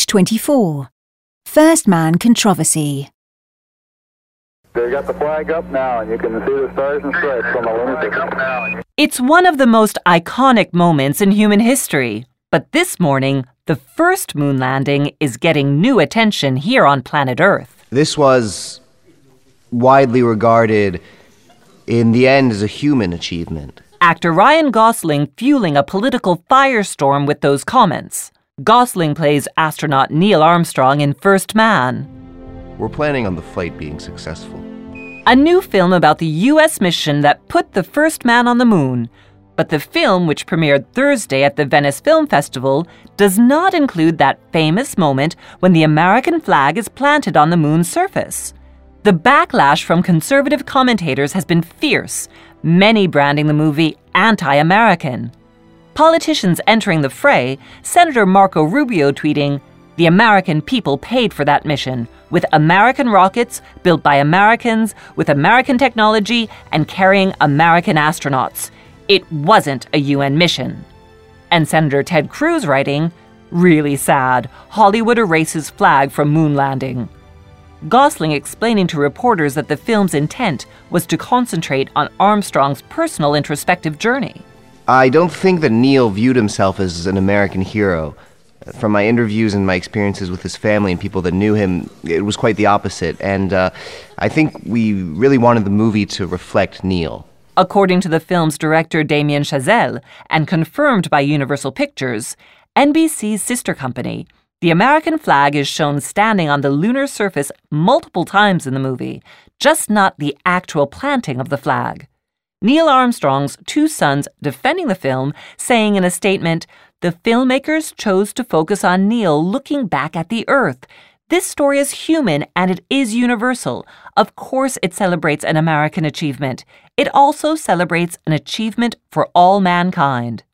24. First Man Controversy. They got the flag up now, and you can see the stars and stripes on the lunar system. It's one of the most iconic moments in human history. But this morning, the first moon landing is getting new attention here on planet Earth. This was widely regarded, in the end, as a human achievement. Actor Ryan Gosling fueling a political firestorm with those comments. Gosling plays astronaut Neil Armstrong in First Man. We're planning on the flight being successful. A new film about the U.S. mission that put the first man on the moon. But the film, which premiered Thursday at the Venice Film Festival, does not include that famous moment when the American flag is planted on the moon's surface. The backlash from conservative commentators has been fierce, many branding the movie anti-American. Politicians entering the fray, Senator Marco Rubio tweeting, "The American people paid for that mission, with American rockets built by Americans, with American technology, and carrying American astronauts. It wasn't a UN mission." And Senator Ted Cruz writing, "Really sad, Hollywood erases flag from moon landing." Gosling explaining to reporters that the film's intent was to concentrate on Armstrong's personal introspective journey. I don't think that Neil viewed himself as an American hero. From my interviews and my experiences with his family and people that knew him, it was quite the opposite. And I think we really wanted the movie to reflect Neil. According to the film's director Damien Chazelle, and confirmed by Universal Pictures, NBC's sister company, the American flag is shown standing on the lunar surface multiple times in the movie, just not the actual planting of the flag. Neil Armstrong's two sons defending the film, saying in a statement, "The filmmakers chose to focus on Neil looking back at the Earth. This story is human and it is universal. Of course it celebrates an American achievement. It also celebrates an achievement for all mankind."